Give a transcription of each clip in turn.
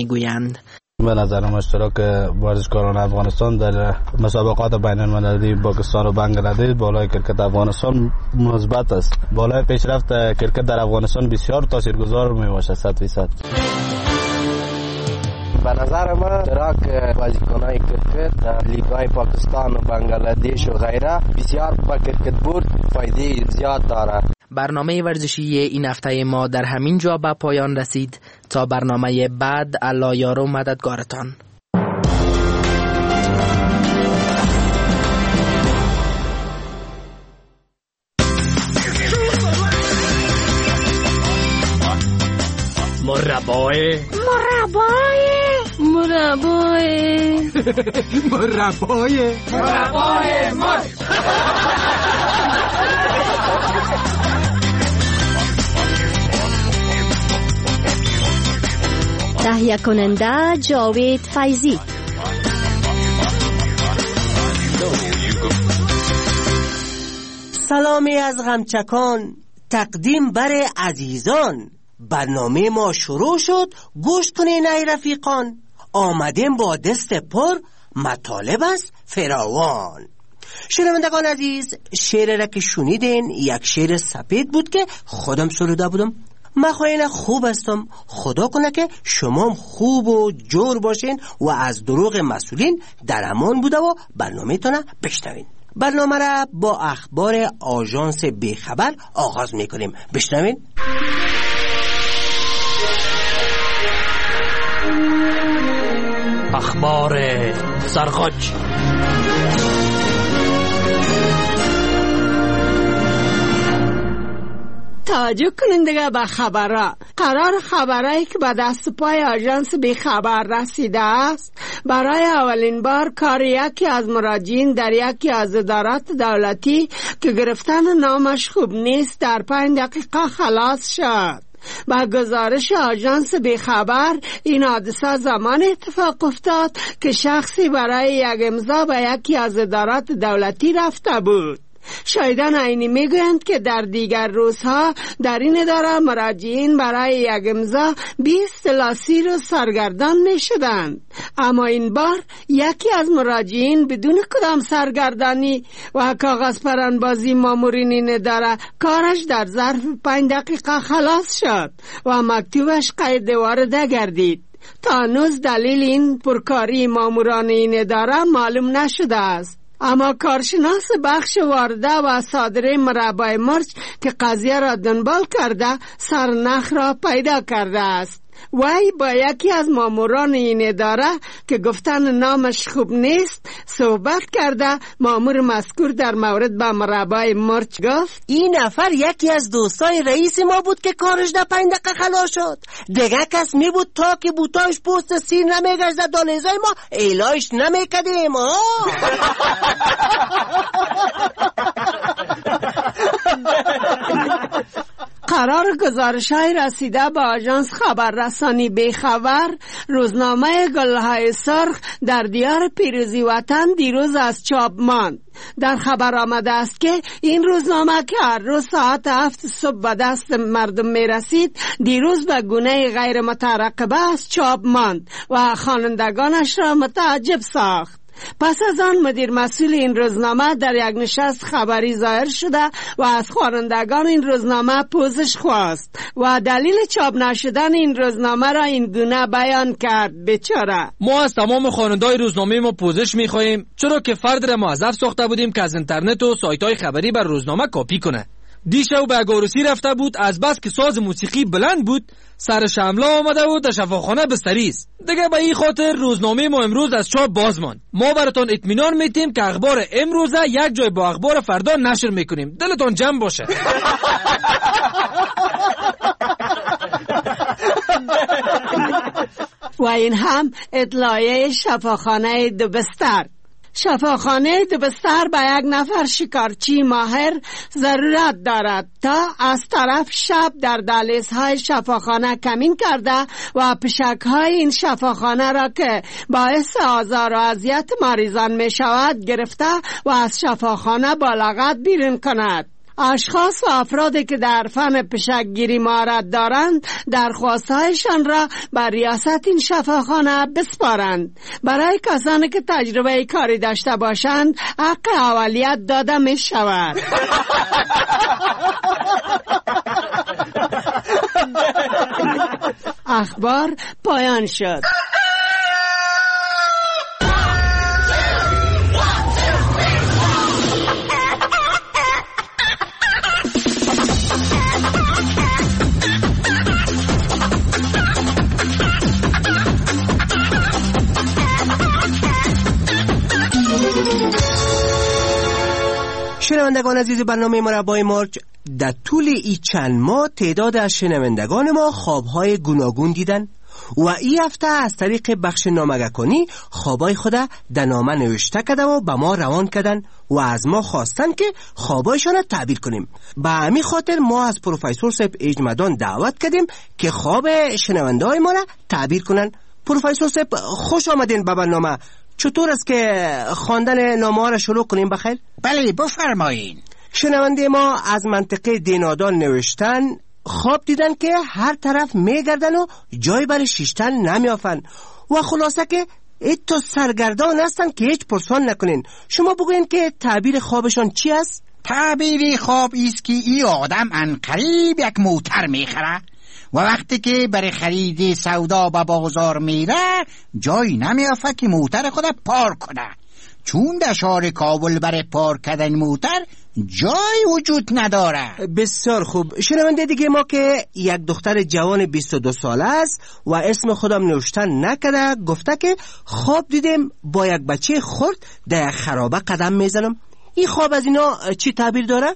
میگویند. به نظرم اشتراک ورزشکاران افغانستان در مسابقات بین المللی پاکستان و بنگلادش بالای کرکت افغانستان مثبت است. بالای پیشرفت کرکت در افغانستان بسیار تاثیرگذار میباشد 100%. به نظر من اشتراک بازیکنان کرکت در لیگ‌های پاکستان و بنگلادش و غیره بسیار با کرکت بورد فایده زیاد دارد. برنامه ورزشی این هفته ما در همین جا به پایان رسید. تا برنامه بعد، الله یار و مددگارتان. مربای تهیه کننده جاوید فیضی. سلامی از غمچکان تقدیم بر عزیزان. برنامه ما شروع شد، گوش کنین ای رفیقان. آمدیم با دست پر، مطالب است فراوان. شنوندگان عزیز، شعر را که شنیدین یک شعر سپید بود که خودم سروده بودم. من خواهین خوب هستم، خدا کنه که شما خوب و جور باشین و از دروغ مسئولین در امان بوده و برنامه تونه بشنوین. برنامه را با اخبار آژانس بیخبر آغاز میکنیم. بشنوین. اخبار سرخوش. توجه کنندگان به خبرایی که به دست پای آژانس بی خبر رسیده است، برای اولین بار کار یکی از مراجعین در یکی از ادارات دولتی که گرفتن نامش خوب نیست در 5 دقیقه خلاص شد. با گزارش آژانس بی خبر، این حادثه زمان اتفاق افتاد که شخصی برای یک امضا به یکی از ادارات دولتی رفته بود. شاهدان عینی میگویند که در دیگر روزها در این اداره مراجعین برای یک امضا 20 الی 30 روز سرگردان میشدند، اما این بار یکی از مراجعین بدون کدام سرگردانی و کاغذ پرانبازی مامورین این اداره کارش در ظرف 5 دقیقه خلاص شد و مکتوبش قید وارده گردید. تا هنوز دلیل این پرکاری ماموران این اداره معلوم نشده است، اما کارشناس بخش وارده و صادره مربای مرچ که قضیه را دنبال کرده سرنخ را پیدا کرده است. وی با یکی از ماموران این اداره که گفتن نامش خوب نیست صحبت کرده. مامور مذکور در مورد به مربای مرچ گفت این نفر یکی از دوستای رئیس ما بود که کارش در 5 دقیقه خلاص شد. دیگه کس می بود تا که بوتاش پوست سیر نمیگشت دالیزای ما ایلاش نمیکدیم. قرار گزارش‌های رسیده به آژانس خبررسانی بیخبر، روزنامه گلهای سرخ در دیار پیروزی وطن دیروز از چاپ ماند. در خبر آمده است که این روزنامه که هر روز ساعت 7 صبح به دست مردم می رسید، دیروز به گونه غیر مترقبه از چاپ ماند و خوانندگانش را متعجب ساخت. پس از آن مدیر مسئول این روزنامه در یک نشست خبری ظاهر شده و از خوانندگان این روزنامه پوزش خواست و دلیل چاپ نشدن این روزنامه را این گونه بیان کرد. بیچاره، ما از تمام خواننده‌های روزنامه ما پوزش می‌خواهیم، چرا که فرد را موظف ساخته بودیم که از اینترنت و سایت‌های خبری بر روزنامه کپی کنه. دیشب به گاروسی رفته بود، از بس که ساز موسیقی بلند بود سرش حمله آمده و در شفاخانه بستری است. دیگه به این خاطر روزنامه ما امروز از چاپ باز ماند. ما براتون اطمینان میتیم که اخبار امروزه یک جای با اخبار فردا نشر میکنیم. دلتون جمع باشه. و این هم اطلاعیه شفاخانه دوبستر. شفاخانه دوبستر به یک نفر شکارچی ماهر ضرورت دارد تا از طرف شب در دهلیزهای شفاخانه کمین کرده و پشکهای این شفاخانه را که باعث آزار و اذیت مریضان می شود گرفته و از شفاخانه با لغت بیرون کند. اشخاص و افرادی که در فن پشکگیری مهارت دارند درخواستهایشان را بر ریاست این شفاخانه بسپارند. برای کسانی که تجربه کاری داشته باشند حق اولیت داده می شود. اخبار پایان شد. شنوندگان عزیز برنامه مربای مارج، در طول این چند ماه تعداد از شنوندگان ما خوابهای گوناگون دیدن و این هفته از طریق بخش نامگه‌کنی خوابای خود در نامه نوشته کردن و به ما روان کردن و از ما خواستن که خوابایشان را تعبیر کنیم. به همین خاطر ما از پروفسور صاحب اجمدان دعوت کردیم که خواب شنونده‌های ما را تعبیر کنن. پروفسور صاحب خوش آمدین به برنامه. چطور است که خواندن نامه ها را شروع کنیم بخیر؟ بله بفرمایین. شنونده ما از منطقه دینادان نوشتن خواب دیدن که هر طرف میگردن و جای برای شیشتن نمیافن و خلاصه که ایتو سرگردان هستن که هیچ پرسان نکنین. شما بگوین که تعبیر خوابشان چی است؟ تعبیر خواب ایست که این آدم عنقریب یک موتر میخره و وقتی که برای خرید سودا به بازار میره جایی نمیافه که موتر خود پارک کنه، چون در شهر کابل برای پارک کردن موتر جای وجود نداره. بسیار خوب. شنونده دیگه ما که یک دختر جوان 22 ساله است و اسم خودم نوشتن نکرده گفته که خواب دیدم با یک بچه خرد در خرابه قدم میزنم. این خواب از اینا چی تعبیر داره؟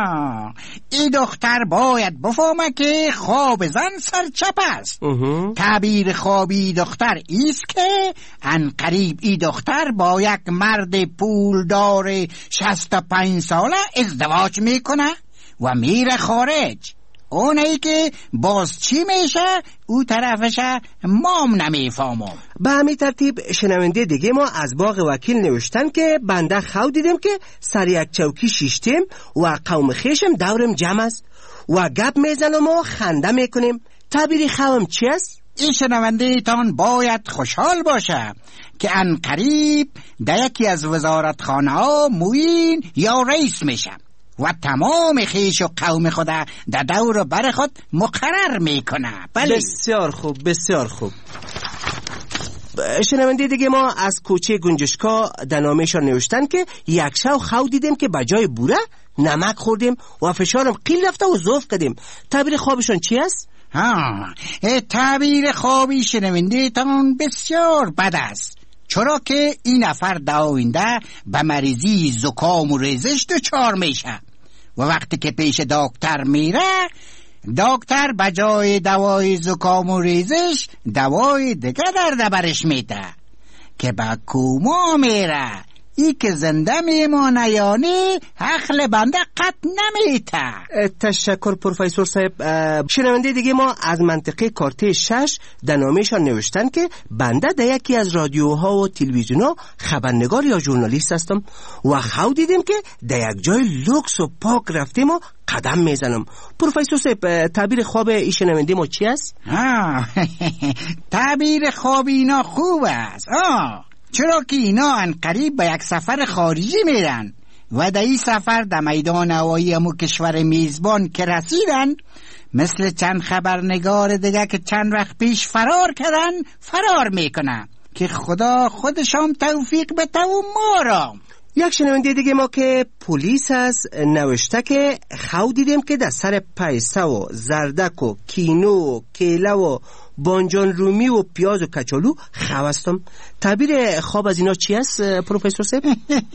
این دختر باید بفهمه که خواب زن سرچپ است. تعبیر خوابی دختر ایست که عنقریب این دختر با یک مرد پولدار 65 ساله ازدواج میکنه و میره خارج. اونایی که باز چی میشه او طرفش مام نمیفهمم. به همین ترتیب شنونده دیگه ما از باغ وکیل نوشتن که بنده خواب دیدم که سر یک چوکی شیشتیم و قوم خیشم دورم جمع است و گپ میزنم و خنده میکنیم. تعبیر خوابم چی است؟ این شنونده تان باید خوشحال باشه که عنقریب در یکی از وزارتخانه ها معین یا رئیس میشه و تمام خیش و قوم خود در دور بر خود مقرر میکنه. بله. بسیار خوب بسیار خوب. شنونده دیگه ما از کوچه گنجشکا در نامه‌شان نوشتن که یک شب خواب دیدیم که بجای بوره نمک خوردیم و فشارم قیل رفته و ضعف کردیم. تعبیر خوابشون چی است؟ تعبیر خوابی شنونده تان بسیار بد است، چرا که این نفر در آینده به مریضی زکام و ریزش دچار میشه و وقتی که پیش دکتر میره دکتر بجای دوای زکام و ریزش دوای دیگه در برش میده که به کوما میره. ای که زنده میمانه یعنی عقل بنده قط نمیته. تشکر پروفسور صاحب. شنونده دیگه ما از منطقه کارته 6 در نامه‌شان نوشتن که بنده در یکی از رادیوها و تلویزیون‌ها خبرنگار یا ژورنالیست هستم و خواب دیدم که در یک جای لوکس و پاک رفتیم و قدم میزنم. پروفسور صاحب تعبیر خواب این شنونده ما چی است؟ تعبیر خواب اینا خوب است، چرا که اینا عنقریب به یک سفر خارجی میرن و در این سفر در میدان هوایی همو کشور میزبان که رسیدن مثل چند خبرنگار دیگه که چند وقت پیش فرار کردن فرار میکنن که خدا خودشان توفیق بده و ما را. یک شنونده دیگه ما که پلیس از نوشته که خواب دیدیم که در سر پیسه و زردک و کینو و کیله و بانجان رومی و پیاز و کچالو خوستم. تعبیر خواب از اینا چی است پروفسور صاحب؟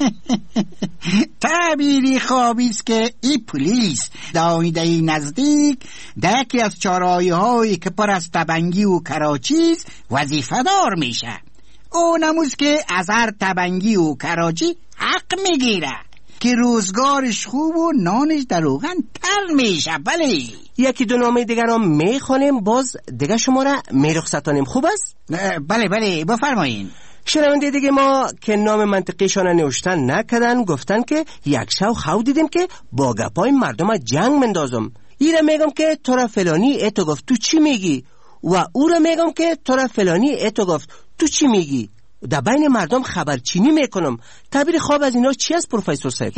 تعبیری خوابی است که این پلیس دایده نزدیک در یکی از چهارراهی هایی که پر از تبنگی و کراچیز وظیفه دار میشه. اونموز که از هر تبنگی و کراچی حق میگیره که روزگارش خوب و نانش در روغن تر میشه. بله. یکی دو نامه دیگر را میخوانیم باز دیگه شما را میرخصتانیم. خوب است؟ بله بفرمایین. شنونده دیگه ما که نام منطقیشان نوشتن نکردن گفتن که یک شو خو دیدیم که با گپای مردم جنگ مندازم. ایره میگم که تو را فلانی ایتو گفت تو چی میگی و او را میگم که تو را فلانی ایتو گفت تو چی میگی. در بین مردم خبرچینی میکنم. تعبیر خواب از اینا چی است پروفسور صاحب؟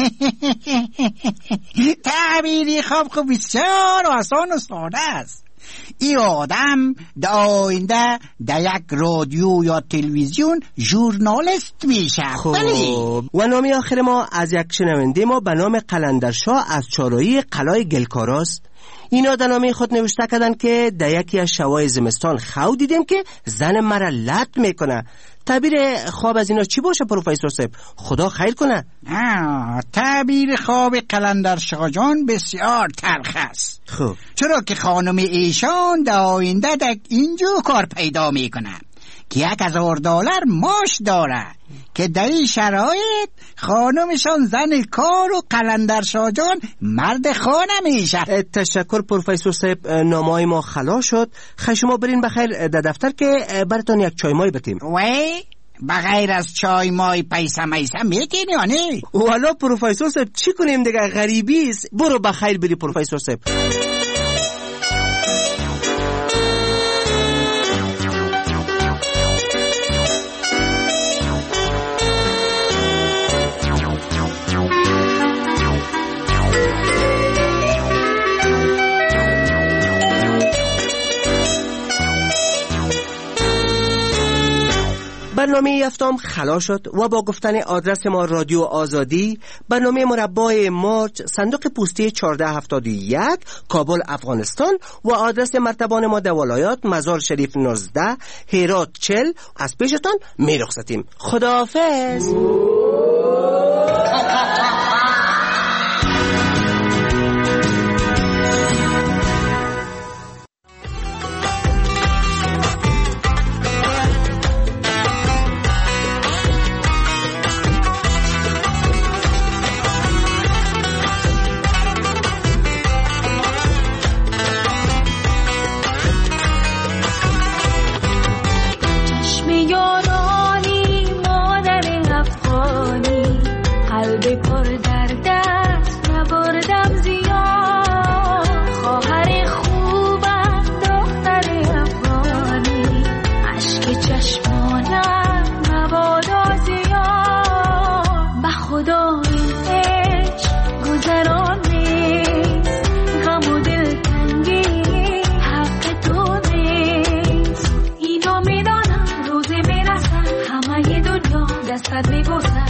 تعبیر خواب خب بسیار آسان و ساده است. این آدم در آینده در یک رادیو یا تلویزیون ژورنالیست میشه. خب و نام آخر ما از یک شنونده ما به نام قلندرشاه از چارایی قلای گلکاراست. اینا در نامه خود نوشته کردن که در یکی از شبای زمستان خو دیدیم که زن مرا لط میکنه. تعبیر خواب از اینا چی باشه پروفسور صاحب؟ خدا خیر کنه. تعبیر خواب قلندرشاه جان بسیار تلخ است. خب چرا که خانم ایشان در آینده در اینجور کار پیدا میکنه که $1000 معاش داره که در این شرایط خانمشان زن کار و قلندرشاه جان مرد خانه میشه. تشکر پروفسور صاحب، نامه‌های ما خلاص شد. شما برین بخیر در دفتر که براتون یک چای مای بتیم. وای بغیر از چای مای پیسه میسه میتین یا نه؟ والا پروفسور صاحب چی کنیم دیگه، غریبی است. برو بخیر بری پروفسور صاحب. برنامه یفتم خلاص شد و با گفتن آدرس ما رادیو آزادی، برنامه مربع مارچ، صندوق پستی 1471 کابل افغانستان و آدرس مرتبان ما در ولایات مزار شریف 19 هرات 40 از پیشتان می رخصتیم. خداحافظ. دستت میبوسم